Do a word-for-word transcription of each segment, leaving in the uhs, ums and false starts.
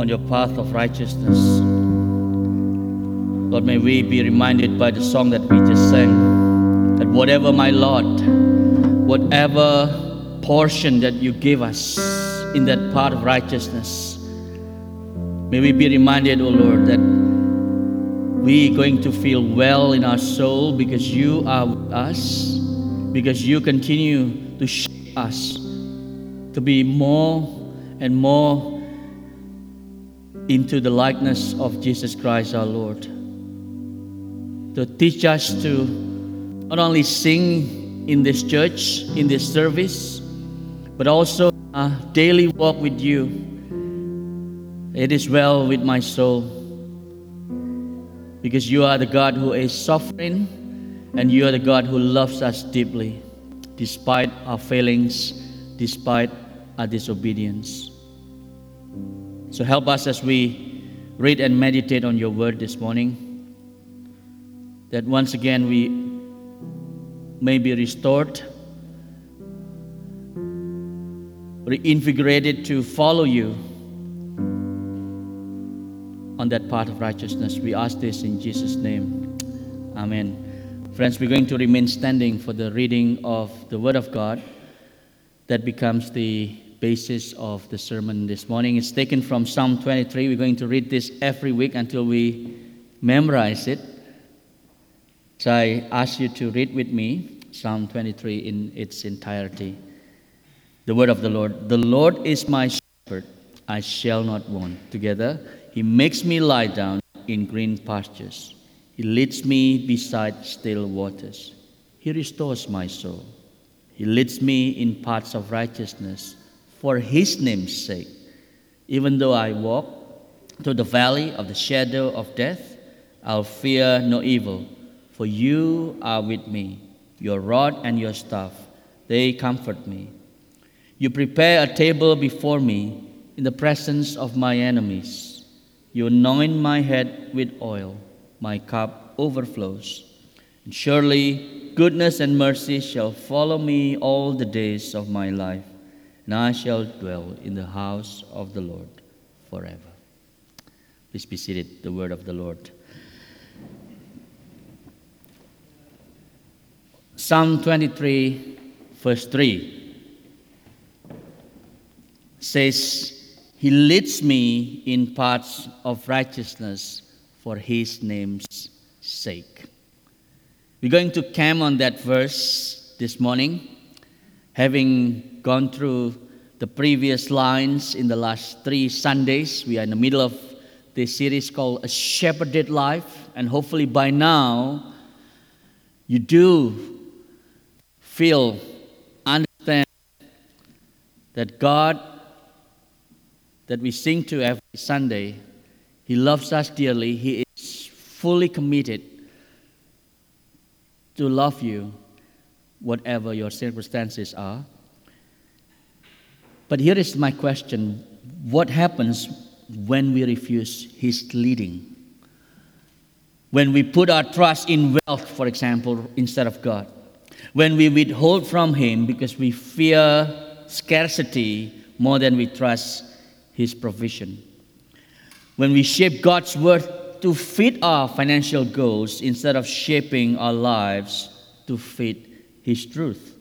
on your path of righteousness. Lord, may we be reminded by the song that we just sang, that whatever, my Lord, whatever portion that you give us in that path of righteousness, may we be reminded, O Lord, that we are going to feel well in our soul because you are with us, because you continue to shape us to be more and more into the likeness of Jesus Christ our Lord. To teach us to not only sing in this church, in this service, but also a daily walk with you. It is well with my soul, because you are the God who is sovereign, and you are the God who loves us deeply, despite our failings, despite our disobedience. So help us as we read and meditate on your word this morning, that once again we may be restored, reinvigorated to follow you on that path of righteousness. We ask this in Jesus' name. Amen. Friends, we're going to remain standing for the reading of the Word of God that becomes the basis of the sermon this morning. It's taken from Psalm twenty-three. We're going to read this every week until we memorize it. So I ask you to read with me Psalm twenty-three in its entirety. The word of the Lord. The Lord is my shepherd, I shall not want. Together, He makes me lie down in green pastures. He leads me beside still waters. He restores my soul. He leads me in paths of righteousness for His name's sake. Even though I walk through the valley of the shadow of death, I'll fear no evil, for you are with me. Your rod and your staff, they comfort me. You prepare a table before me in the presence of my enemies. You anoint my head with oil. My cup overflows. And surely goodness and mercy shall follow me all the days of my life, and I shall dwell in the house of the Lord forever. Please be seated. The word of the Lord. Psalm twenty-three, verse three says, He leads me in paths of righteousness for His name's sake. We're going to camp on that verse this morning, having gone through the previous lines in the last three Sundays. We are in the middle of this series called A Shepherded Life, and hopefully by now you do feel, understand that God that we sing to every Sunday, He loves us dearly. He is fully committed to love you, whatever your circumstances are. But here is my question. What happens when we refuse His leading? When we put our trust in wealth, for example, instead of God. When we withhold from Him because we fear scarcity more than we trust His provision. When we shape God's word to fit our financial goals instead of shaping our lives to fit His truth.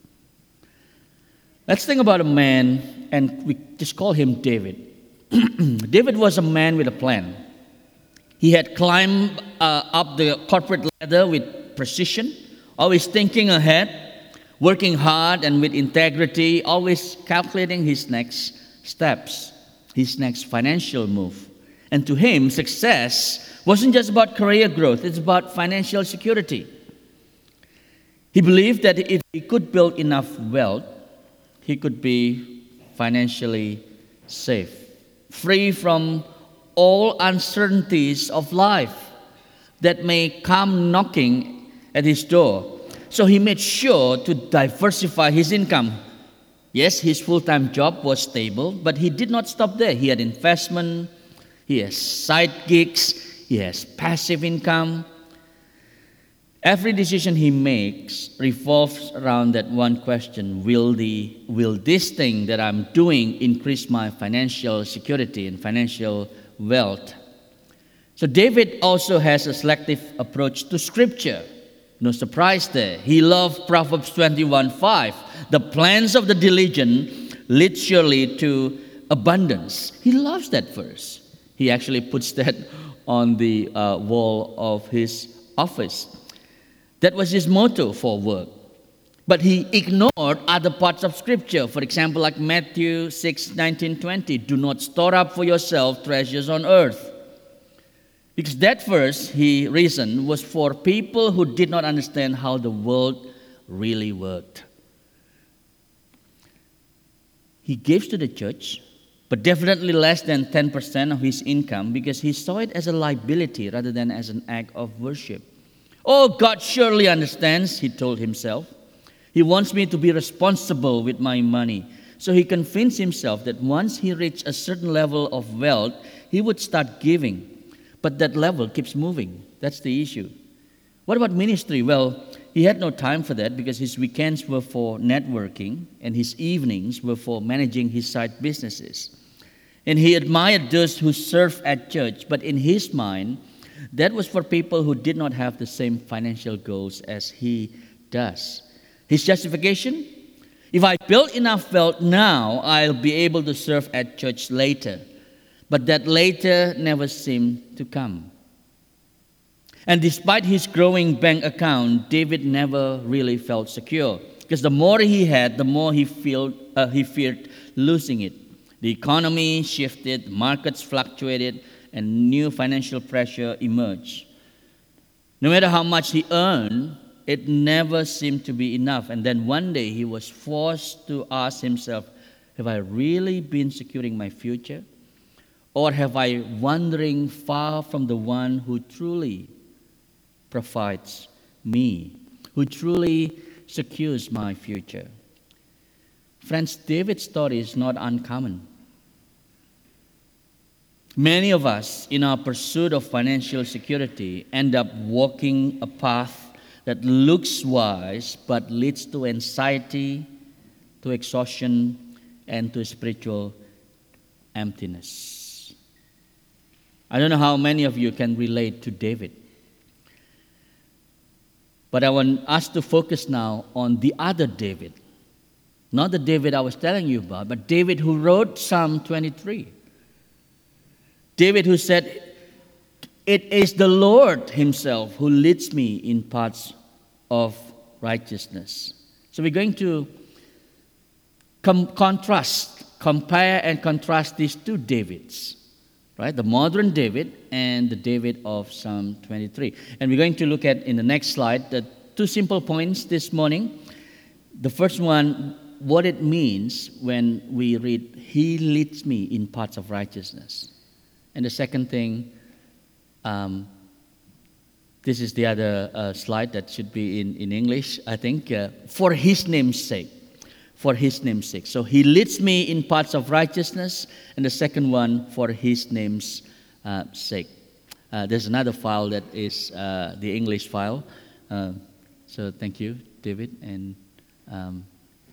Let's think about a man, and we just call him David. David was a man with a plan. He had climbed uh, up the corporate ladder with precision, always thinking ahead, working hard and with integrity, always calculating his next steps, his next financial move. And to him, success wasn't just about career growth, it's about financial security. He believed that if he could build enough wealth, he could be financially safe, free from all uncertainties of life that may come knocking at his door. So he made sure to diversify his income. Yes, his full-time job was stable, but he did not stop there. He had investment, he has side gigs, he has passive income. Every decision he makes revolves around that one question: Will the will this thing that I'm doing increase my financial security and financial wealth? So David also has a selective approach to Scripture. No surprise there. He loved Proverbs twenty-one five. The plans of the diligent lead surely to abundance. He loves that verse. He actually puts that on the uh, wall of his office. That was his motto for work. But he ignored other parts of Scripture. For example, like Matthew six nineteen twenty. Do not store up for yourself treasures on earth. Because that verse, he reasoned, was for people who did not understand how the world really worked. He gives to the church, but definitely less than ten percent of his income, because he saw it as a liability rather than as an act of worship. Oh, God surely understands, he told himself. He wants me to be responsible with my money. So he convinced himself that once he reached a certain level of wealth, he would start giving. But that level keeps moving. That's the issue. What about ministry? Well, he had no time for that because his weekends were for networking and his evenings were for managing his side businesses. And he admired those who served at church, but in his mind, that was for people who did not have the same financial goals as he does. His justification? If I build enough wealth now, I'll be able to serve at church later. But that later never seemed to come. And despite his growing bank account, David never really felt secure. Because the more he had, the more he, feel, uh, he feared losing it. The economy shifted, markets fluctuated, and new financial pressure emerged. No matter how much he earned, it never seemed to be enough. And then one day he was forced to ask himself, have I really been securing my future? Or have I wandering far from the one who truly provides me, who truly secures my future? Friends, David's story is not uncommon. Many of us, in our pursuit of financial security, end up walking a path that looks wise but leads to anxiety, to exhaustion, and to spiritual emptiness. I don't know how many of you can relate to David. But I want us to focus now on the other David. Not the David I was telling you about, but David who wrote Psalm twenty-three. David who said, it is the Lord himself who leads me in paths of righteousness. So we're going to com- contrast, compare and contrast these two Davids. Right, the modern David and the David of Psalm twenty-three. And we're going to look at, in the next slide, the two simple points this morning. The first one, what it means when we read, He leads me in paths of righteousness. And the second thing, um, this is the other uh, slide that should be in, in English, I think, uh, for His name's sake. For His name's sake. So He leads me in paths of righteousness, and the second one, for His name's uh, sake. Uh, there's another file that is uh, the English file. Uh, so thank you, David. And um,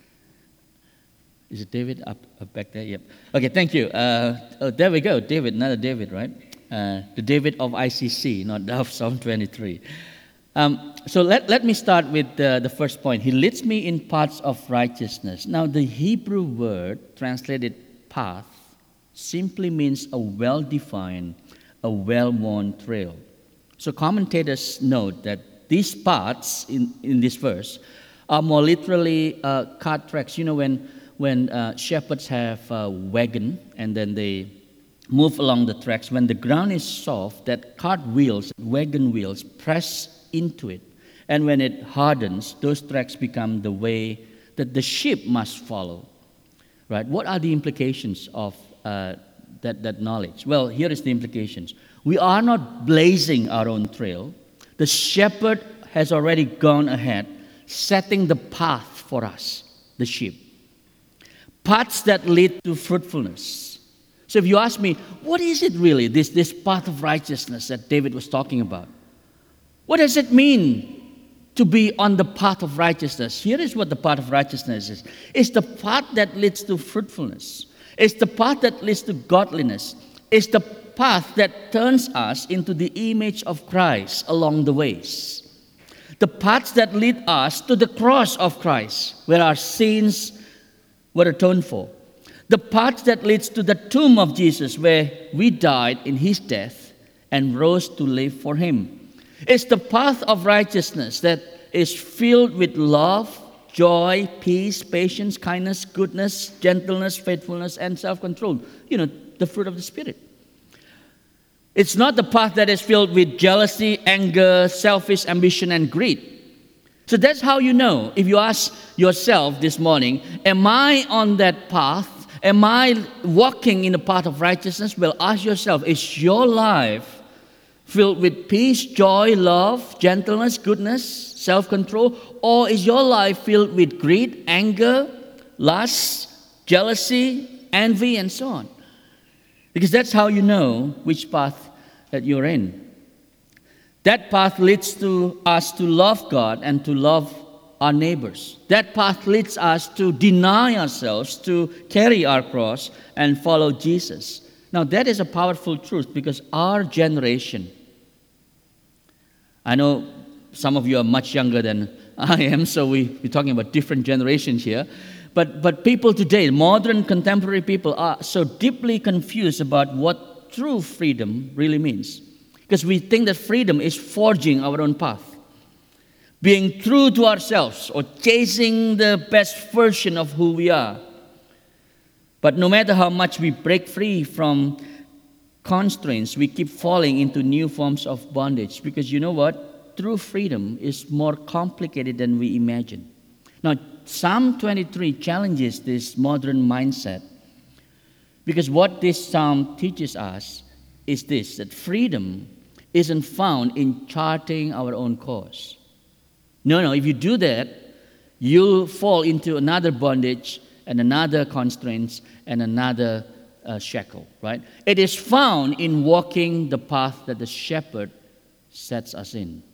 is it David up, up back there? Yep. Okay, thank you. Uh, oh, there we go, David, another David, right? Uh, the David of I C C, not of Psalm twenty-three. Um, so let, let me start with uh, the first point. He leads me in paths of righteousness. Now, the Hebrew word translated path simply means a well-defined, a well-worn trail. So commentators note that these paths in, in this verse are more literally uh, cart tracks. You know, when, when uh, shepherds have a wagon and then they move along the tracks, when the ground is soft, that cart wheels, wagon wheels, press into it. And when it hardens, those tracks become the way that the sheep must follow. Right? What are the implications of uh, that, that knowledge? Well, here is the implications. We are not blazing our own trail. The shepherd has already gone ahead, setting the path for us, the sheep. Paths that lead to fruitfulness. So if you ask me, what is it really, this, this path of righteousness that David was talking about? What does it mean? to be on the path of righteousness. Here is what the path of righteousness is. It's the path that leads to fruitfulness. It's the path that leads to godliness. It's the path that turns us into the image of Christ along the ways. The paths that lead us to the cross of Christ, where our sins were atoned for. The path that leads to the tomb of Jesus, where we died in his death and rose to live for him. It's the path of righteousness that is filled with love, joy, peace, patience, kindness, goodness, gentleness, faithfulness, and self-control. You know, the fruit of the Spirit. It's not the path that is filled with jealousy, anger, selfish ambition, and greed. So that's how you know. If you ask yourself this morning, am I on that path? Am I walking in the path of righteousness? Well, ask yourself, is your life filled with peace, joy, love, gentleness, goodness, self-control? Or is your life filled with greed, anger, lust, jealousy, envy, and so on? Because that's how you know which path that you're in. That path leads to us to love God and to love our neighbors. That path leads us to deny ourselves, to carry our cross and follow Jesus. Now that is a powerful truth because our generation, I know some of you are much younger than I am, so we, we're talking about different generations here. But, but people today, modern contemporary people, are so deeply confused about what true freedom really means. Because we think that freedom is forging our own path, being true to ourselves, or chasing the best version of who we are. But no matter how much we break free from constraints, we keep falling into new forms of bondage. Because you know what? True freedom is more complicated than we imagine. Now, Psalm twenty-three challenges this modern mindset because what this psalm teaches us is this, that freedom isn't found in charting our own course. No, no, if you do that, you'll fall into another bondage and another constraints and another uh, shackle, right? It is found in walking the path that the shepherd sets us in.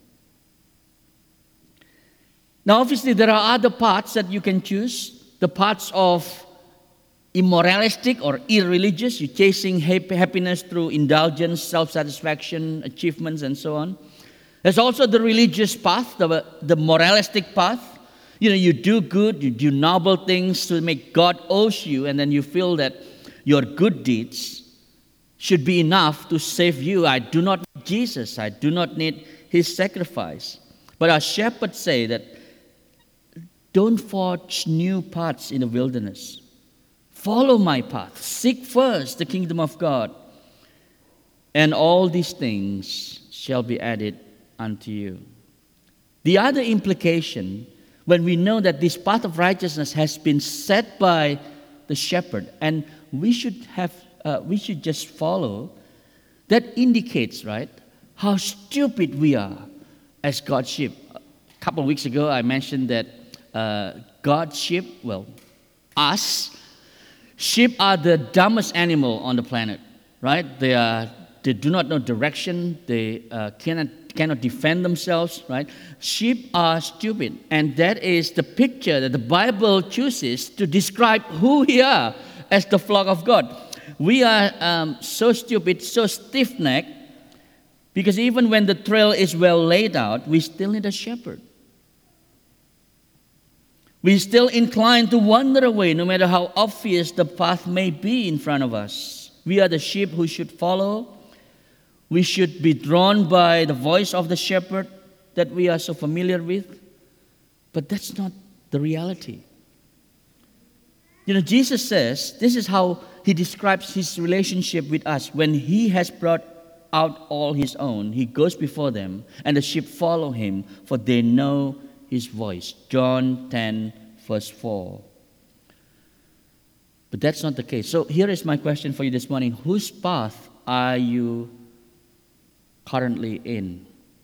Now, obviously, there are other paths that you can choose. The paths of immoralistic or irreligious. You're chasing happiness through indulgence, self-satisfaction, achievements, and so on. There's also the religious path, the, the moralistic path. You know, you do good, you do noble things to make God owes you, and then you feel that your good deeds should be enough to save you. I do not need Jesus. I do not need his sacrifice. But our shepherds say that don't forge new paths in the wilderness. Follow my path. Seek first the kingdom of God, and all these things shall be added unto you. The other implication, when we know that this path of righteousness has been set by the shepherd, and we should have, uh, we should just follow, that indicates, right, how stupid we are as God's sheep. A couple of weeks ago, I mentioned that uh, God's sheep, well, us, sheep are the dumbest animal on the planet, right? They are, they do not know direction. They uh, cannot cannot defend themselves, right? Sheep are stupid, and that is the picture that the Bible chooses to describe who we are as the flock of God. We are um, so stupid, so stiff-necked, because even when the trail is well laid out, we still need a shepherd. We still inclined to wander away, no matter how obvious the path may be in front of us. We are the sheep who should follow. We should be drawn by the voice of the shepherd that we are so familiar with. But that's not the reality. You know, Jesus says, this is how he describes his relationship with us. When he has brought out all his own, he goes before them, and the sheep follow him, for they know his voice. John ten, verse four. But that's not the case. So here is my question for you this morning. Whose path are you currently in?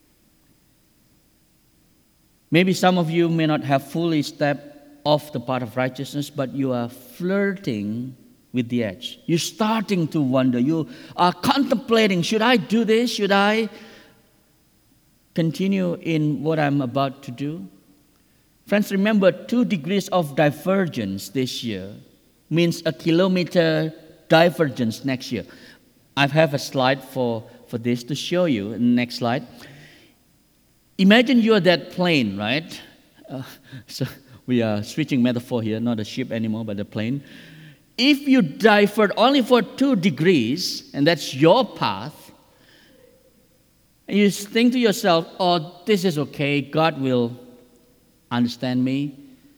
Maybe some of you may not have fully stepped off the path of righteousness, but you are flirting with the edge. You're starting to wonder. You are contemplating, should I do this? Should I? continue in what I'm about to do? Friends, remember, two degrees of divergence this year means a kilometer divergence next year. I have a slide for, for this to show you in the next slide. Imagine you're that plane, right? Uh, so we are switching metaphor here, not a ship anymore, but a plane. If you divert only for two degrees, and that's your path, and you think to yourself, oh, this is okay, God will understand me.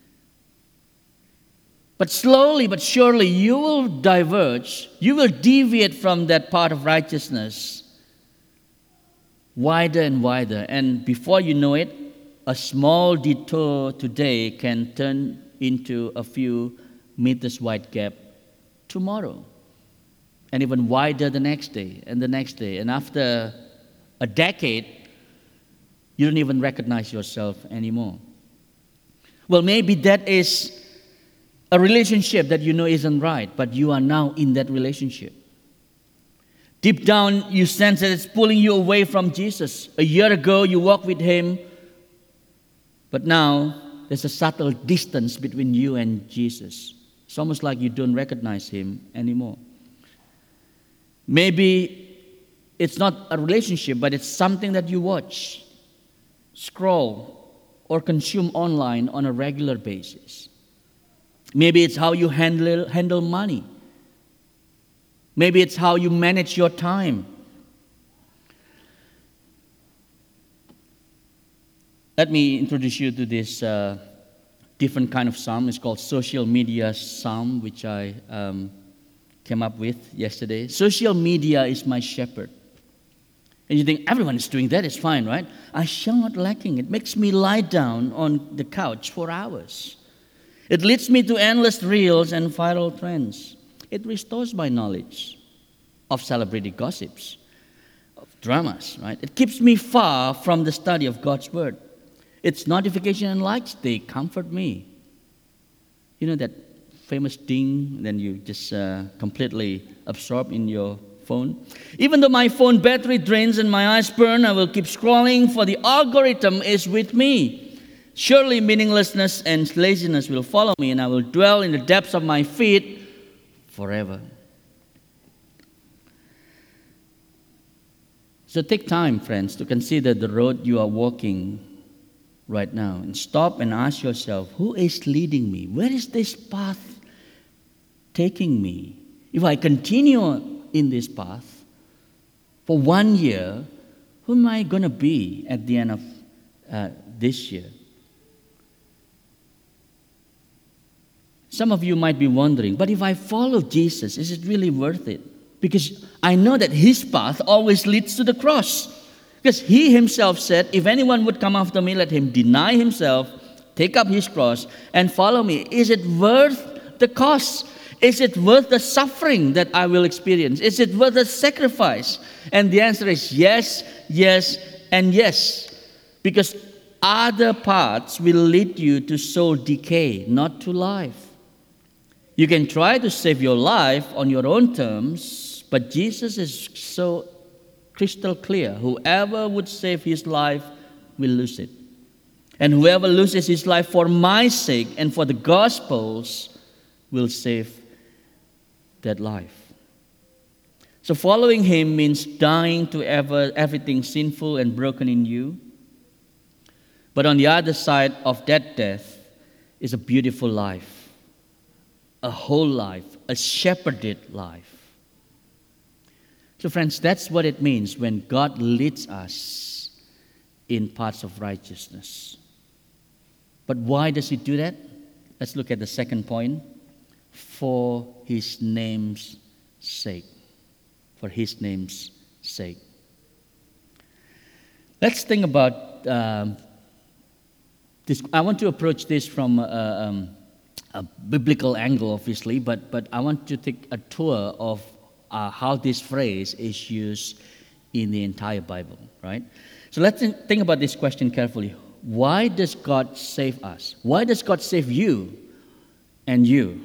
But slowly but surely you will diverge, you will deviate from that path of righteousness wider and wider. And before you know it, a small detour today can turn into a few meters wide gap tomorrow. And even wider the next day and the next day. And after a decade, you don't even recognize yourself anymore. Well, maybe that is a relationship that you know isn't right, but you are now in that relationship. Deep down, you sense that it's pulling you away from Jesus. A year ago, you walked with Him, but now there's a subtle distance between you and Jesus. It's almost like you don't recognize Him anymore. Maybe it's not a relationship, but it's something that you watch, scroll, or consume online on a regular basis. Maybe it's how you handle, handle money. Maybe it's how you manage your time. Let me introduce you to this uh, different kind of psalm. It's called social media psalm, which I um, came up with yesterday. Social media is my shepherd. And you think, everyone is doing that, it's fine, right? I shall not lacking. It makes me lie down on the couch for hours. It leads me to endless reels and viral trends. It restores my knowledge of celebrity gossips, of dramas, right? It keeps me far from the study of God's Word. Its notification and likes, they comfort me. You know that famous ding, then you just uh, completely absorb in your phone. Even though my phone battery drains and my eyes burn, I will keep scrolling, for the algorithm is with me. Surely meaninglessness and laziness will follow me, and I will dwell in the depths of my feet forever. So take time, friends, to consider the road you are walking right now, and stop and ask yourself, who is leading me? Where is this path taking me? If I continue in this path for one year, who am I going to be at the end of uh, this year? Some of you might be wondering, but if I follow Jesus, is it really worth it? Because I know that His path always leads to the cross. Because He Himself said, if anyone would come after me, let him deny himself, take up his cross, and follow me. Is it worth the cost? Is it worth the suffering that I will experience? Is it worth the sacrifice? And the answer is yes, yes, and yes. Because other paths will lead you to soul decay, not to life. You can try to save your life on your own terms, but Jesus is so crystal clear. Whoever would save his life will lose it. And whoever loses his life for my sake and for the gospel's will save that life. So following Him means dying to ever, everything sinful and broken in you. But on the other side of that death is a beautiful life, a whole life, a shepherded life. So friends, that's what it means when God leads us in paths of righteousness. But why does He do that? Let's look at the second point. For His name's sake. For His name's sake. Let's think about um, this. I want to approach this from a, um, a biblical angle, obviously, but, but I want to take a tour of uh, how this phrase is used in the entire Bible, right? So let's think about this question carefully. Why does God save us? Why does God save you and you?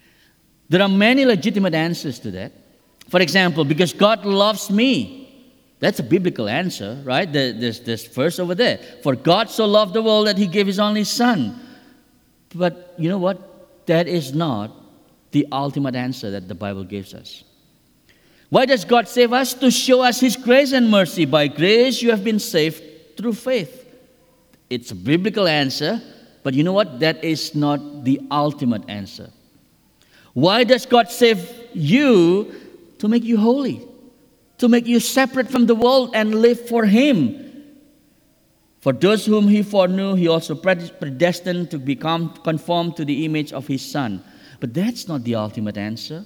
There are many legitimate answers to that. For example, because God loves me. That's a biblical answer, right? There- There's this verse over there. For God so loved the world that he gave his only son. But you know what? That is not the ultimate answer that the Bible gives us. Why does God save us? To show us his grace and mercy. By grace you have been saved through faith. It's a biblical answer, but you know what? That is not the ultimate answer. Why does God save you? To make you holy, to make you separate from the world and live for him. For those whom he foreknew, he also predestined to become conformed to the image of his Son. But that's not the ultimate answer.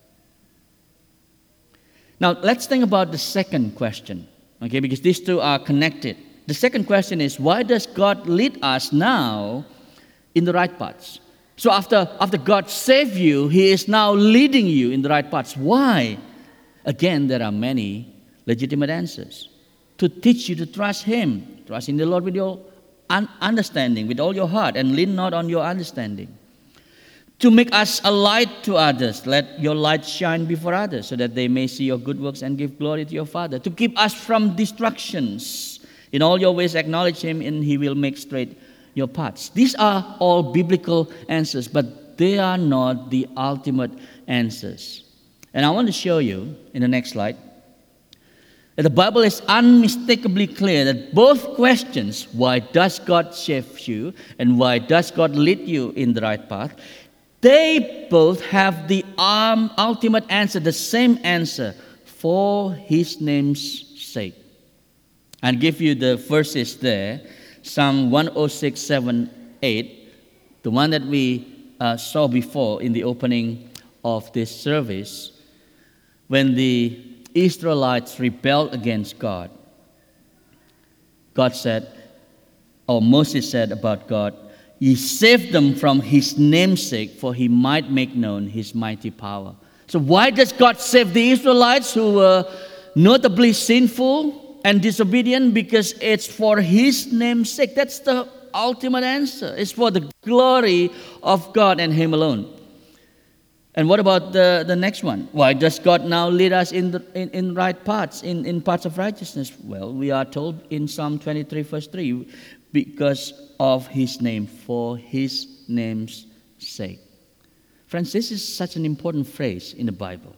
Now, let's think about the second question, okay, because these two are connected. The second question is, why does God lead us now in the right paths? So after, after God saved you, he is now leading you in the right paths. Why? Again, there are many legitimate answers. To teach you to trust him. Trust in the Lord with your un- understanding, with all your heart, and lean not on your understanding. To make us a light to others. Let your light shine before others, so that they may see your good works and give glory to your Father. To keep us from distractions. In all your ways acknowledge him, and he will make straight your paths. These are all biblical answers, but they are not the ultimate answers. And I want to show you in the next slide that the Bible is unmistakably clear that both questions, why does God save you and why does God lead you in the right path, they both have the um, ultimate answer, the same answer, for his name's sake. I'll give you the verses there. Psalm one oh six, seven, eight, the one that we uh, saw before in the opening of this service, when the Israelites rebelled against God. God said, or Moses said about God, he saved them from his namesake, for he might make known his mighty power. So why does God save the Israelites who were notably sinful and disobedient? Because it's for his name's sake. That's the ultimate answer. It's for the glory of God and him alone. And what about the, the next one? Why does God now lead us in the in, in right paths, in, in paths of righteousness? Well, we are told in Psalm twenty-three, verse three, because of his name, for his name's sake. Friends, this is such an important phrase in the Bible.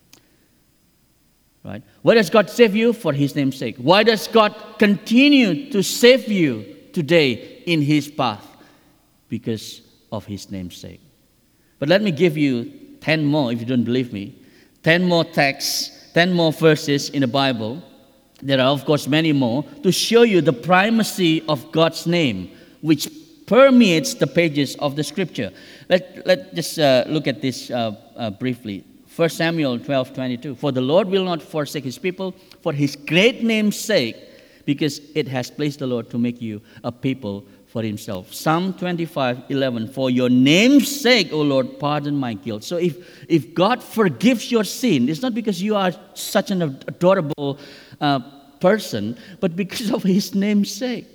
Right? Why does God save you? For his name's sake. Why does God continue to save you today in his path? Because of his name's sake. But let me give you ten more, if you don't believe me. ten more texts, ten more verses in the Bible. There are, of course, many more, to show you the primacy of God's name, which permeates the pages of the Scripture. Let, let's just uh, look at this uh, uh, briefly. First Samuel twelve twenty-two. For the Lord will not forsake his people for his great name's sake, because it has pleased the Lord to make you a people for himself. Psalm twenty-five eleven. For your name's sake, O Lord, pardon my guilt. So if, if God forgives your sin, it's not because you are such an adorable uh, person, but because of his name's sake.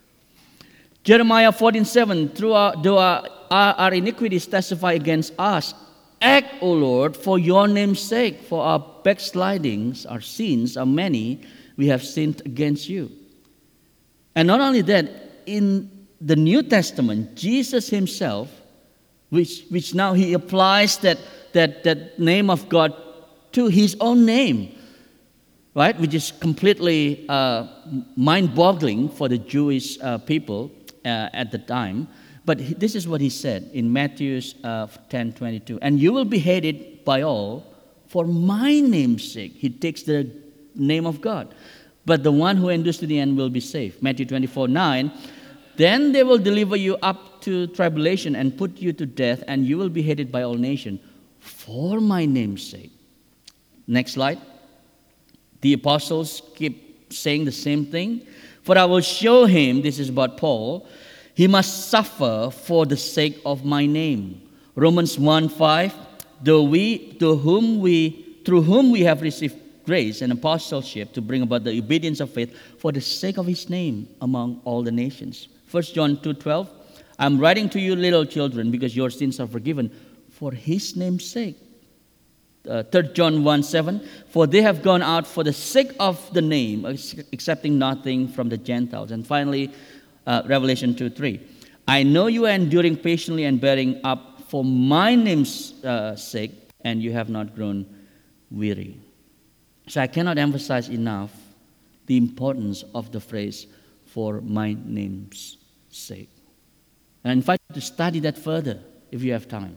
Jeremiah fourteen seven. Through our, though our, our, our iniquities testify against us, act, O Lord, for your name's sake, for our backslidings, our sins are many, we have sinned against you. And not only that, in the New Testament, Jesus himself, which, which now he applies that, that, that name of God to his own name, right? Which is completely uh, mind-boggling for the Jewish uh, people uh, at the time. But he, this is what he said in Matthew uh, ten twenty-two. And you will be hated by all for my name's sake. He takes the name of God. But the one who endures to the end will be saved. Matthew twenty-four nine. Then they will deliver you up to tribulation and put you to death, and you will be hated by all nations for my name's sake. Next slide. The apostles keep saying the same thing. For I will show him, this is about Paul, he must suffer for the sake of my name. Romans one five. Though we, to whom we, through whom we have received grace and apostleship to bring about the obedience of faith for the sake of his name among all the nations. First John two twelve. I'm writing to you, little children, because your sins are forgiven for his name's sake. Uh, third John one seven, for they have gone out for the sake of the name, accepting nothing from the Gentiles. And finally, uh, Revelation two three, I know you are enduring patiently and bearing up for my name's uh, sake, and you have not grown weary. So I cannot emphasize enough the importance of the phrase, for my name's sake. And I invite you to study that further if you have time.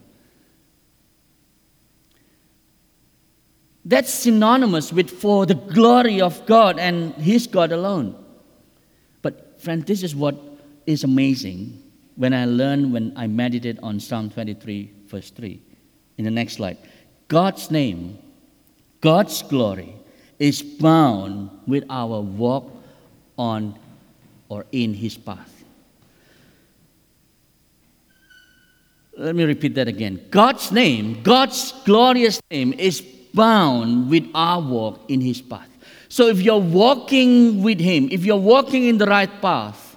That's synonymous with for the glory of God and His God alone. But friend, this is what is amazing when I learn, when I meditate on Psalm twenty-three, verse three. In the next slide. God's name, God's glory is bound with our walk on or in His path. Let me repeat that again. God's name, God's glorious name is bound with our walk in His path. So if you're walking with Him, if you're walking in the right path,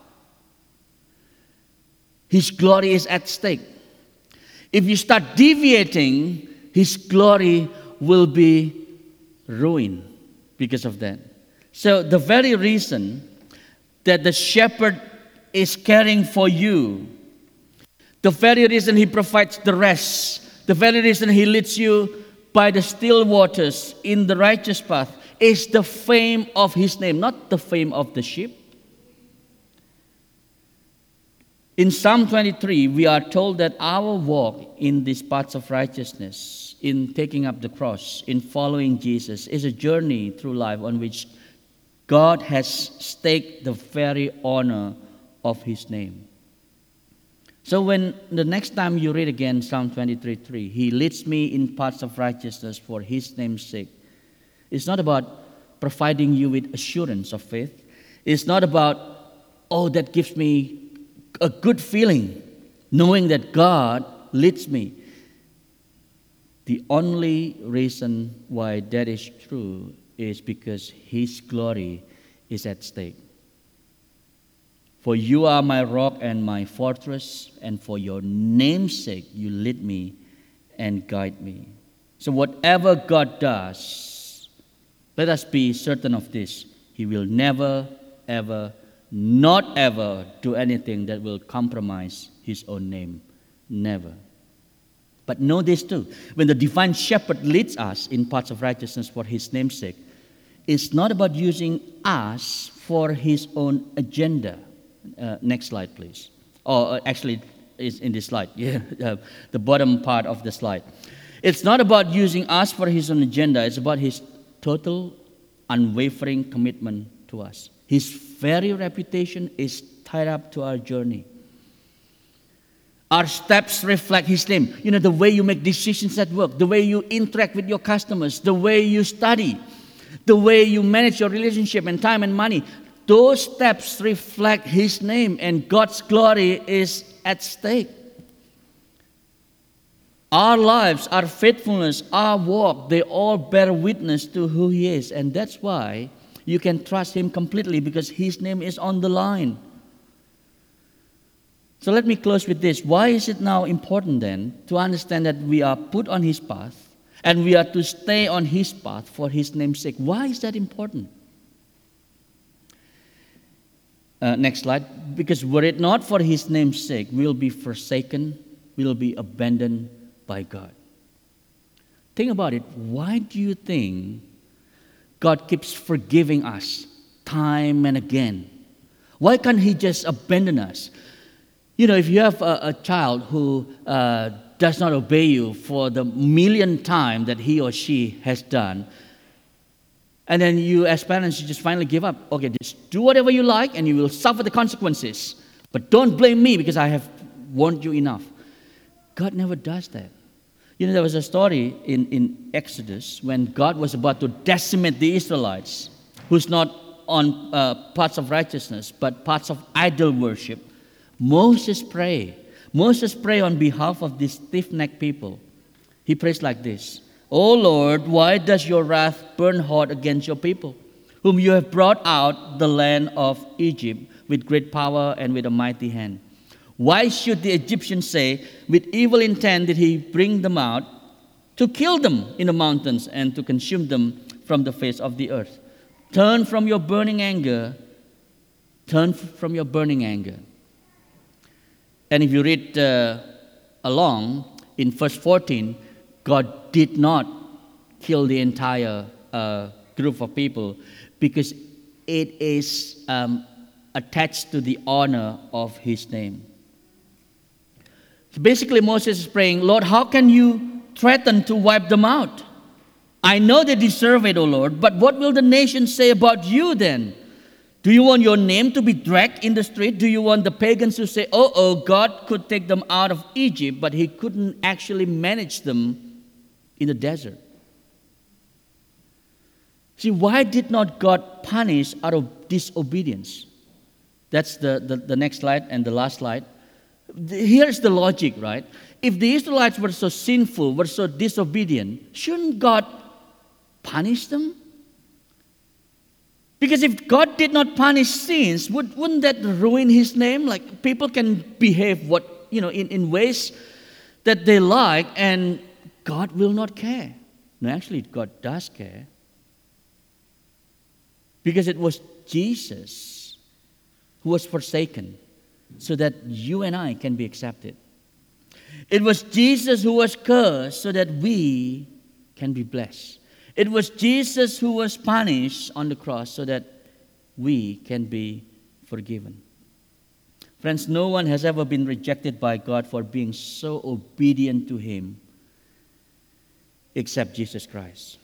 His glory is at stake. If you start deviating, His glory will be ruined because of that. So the very reason that the shepherd is caring for you, the very reason He provides the rest, the very reason He leads you by the still waters in the righteous path is the fame of His name, not the fame of the sheep. In Psalm twenty-three, we are told that our walk in these paths of righteousness, in taking up the cross, in following Jesus, is a journey through life on which God has staked the very honor of His name. So when the next time you read again Psalm twenty-three three, He leads me in paths of righteousness for His name's sake. It's not about providing you with assurance of faith. It's not about, oh, that gives me a good feeling, knowing that God leads me. The only reason why that is true is because His glory is at stake. For you are my rock and my fortress, and for your name's sake you lead me and guide me. So whatever God does, let us be certain of this. He will never, ever, not ever do anything that will compromise His own name. Never. But know this too. When the divine shepherd leads us in paths of righteousness for His name's sake, it's not about using us for His own agenda. Uh, next slide, please. Or uh, actually, it's in this slide. Yeah, uh, the bottom part of the slide. It's not about using us for His own agenda. It's about His total, unwavering commitment to us. His very reputation is tied up to our journey. Our steps reflect His name. You know, the way you make decisions at work, the way you interact with your customers, the way you study, the way you manage your relationship and time and money. Those steps reflect His name, and God's glory is at stake. Our lives, our faithfulness, our walk, they all bear witness to who He is. And that's why you can trust Him completely, because His name is on the line. So let me close with this. Why is it now important then to understand that we are put on His path and we are to stay on His path for His name's sake? Why is that important? Uh, next slide. Because were it not for His name's sake, we'll be forsaken, we'll be abandoned by God. Think about it. Why do you think God keeps forgiving us time and again? Why can't He just abandon us? You know, if you have a, a child who uh, does not obey you for the millionth time that he or she has done, and then you as parents, you just finally give up. Okay, just do whatever you like and you will suffer the consequences. But don't blame me because I have warned you enough. God never does that. You know, there was a story in, in Exodus when God was about to decimate the Israelites, who's not on uh, paths of righteousness, but paths of idol worship. Moses prayed. Moses prayed on behalf of these stiff-necked people. He prays like this: O Lord, why does your wrath burn hot against your people, whom you have brought out the land of Egypt with great power and with a mighty hand? Why should the Egyptians say, with evil intent did he bring them out? to kill them in the mountains and to consume them from the face of the earth. Turn from your burning anger. Turn from your burning anger. And if you read uh, along in verse fourteen, God did not kill the entire uh, group of people because it is um, attached to the honor of His name. So basically, Moses is praying, Lord, how can you threaten to wipe them out? I know they deserve it, O Lord, but what will the nation say about you then? Do you want your name to be dragged in the street? Do you want the pagans to say, oh, oh, God could take them out of Egypt, but He couldn't actually manage them in the desert? See, why did not God punish out of disobedience? That's the, the, the next slide and the last slide. Here's the logic, right? If the Israelites were so sinful, were so disobedient, shouldn't God punish them? Because if God did not punish sins, would, wouldn't that ruin His name? Like, people can behave what, you know, in, in ways that they like, and God will not care. No, actually, God does care. Because it was Jesus who was forsaken so that you and I can be accepted. It was Jesus who was cursed so that we can be blessed. It was Jesus who was punished on the cross so that we can be forgiven. Friends, no one has ever been rejected by God for being so obedient to Him except Jesus Christ.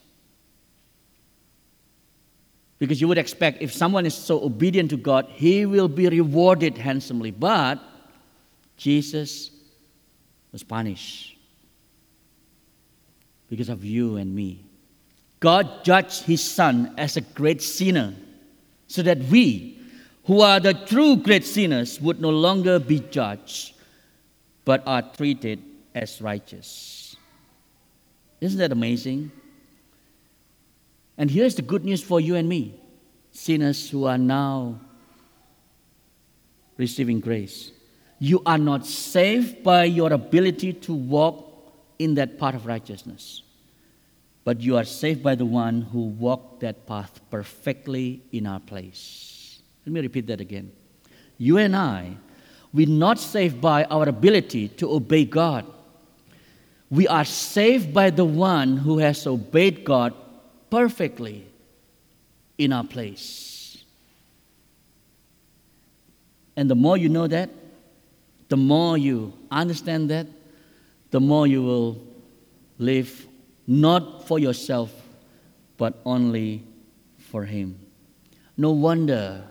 Because you would expect if someone is so obedient to God, he will be rewarded handsomely. But Jesus was punished because of you and me. God judged His Son as a great sinner so that we, who are the true great sinners, would no longer be judged but are treated as righteous. Isn't that amazing? And here's the good news for you and me, sinners who are now receiving grace. You are not saved by your ability to walk in that path of righteousness, but you are saved by the one who walked that path perfectly in our place. Let me repeat that again. You and I, we're not saved by our ability to obey God. We are saved by the one who has obeyed God perfectly in our place. And the more you know that, the more you understand that, the more you will live not for yourself, but only for Him. No wonder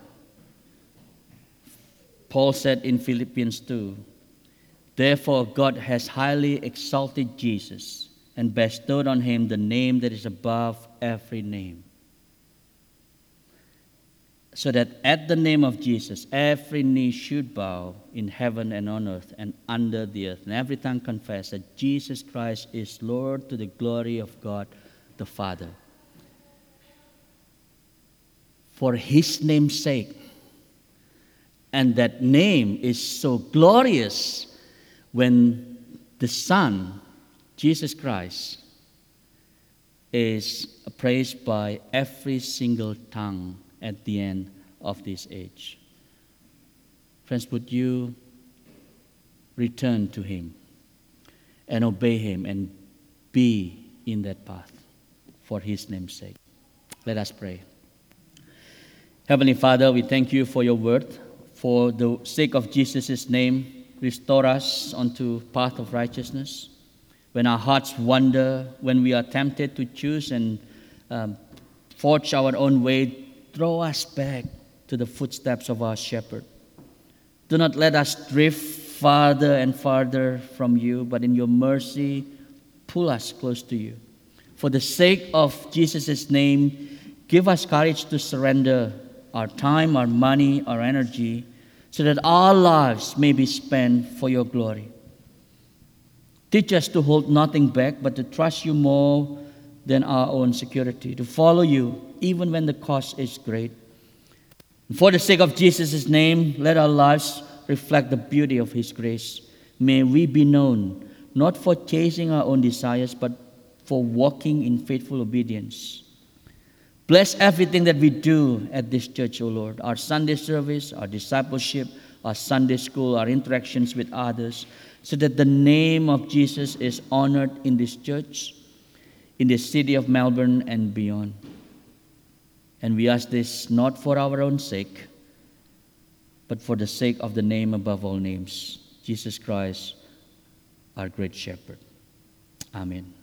Paul said in Philippians two, therefore God has highly exalted Jesus and bestowed on Him the name that is above every name, so that at the name of Jesus every knee should bow in heaven and on earth and under the earth, and every tongue confess that Jesus Christ is Lord, to the glory of God the Father. For His name's sake, and that name is so glorious when the Son, Jesus Christ, is praised by every single tongue at the end of this age. Friends, would you return to Him and obey Him and be in that path for His name's sake? Let us pray. Heavenly Father, we thank You for Your word. For the sake of Jesus' name, restore us onto path of righteousness. When our hearts wander, when we are tempted to choose and um, forge our own way, draw us back to the footsteps of our shepherd. Do not let us drift farther and farther from You, but in Your mercy, pull us close to You. For the sake of Jesus' name, give us courage to surrender our time, our money, our energy, so that our lives may be spent for Your glory. Teach us to hold nothing back, but to trust You more than our own security, to follow You even when the cost is great. For the sake of Jesus' name, let our lives reflect the beauty of His grace. May we be known, not for chasing our own desires, but for walking in faithful obedience. Bless everything that we do at this church, O Lord. Our Sunday service, our discipleship, our Sunday school, our interactions with others, so that the name of Jesus is honored in this church, in the city of Melbourne and beyond. And we ask this not for our own sake, but for the sake of the name above all names, Jesus Christ, our great shepherd. Amen.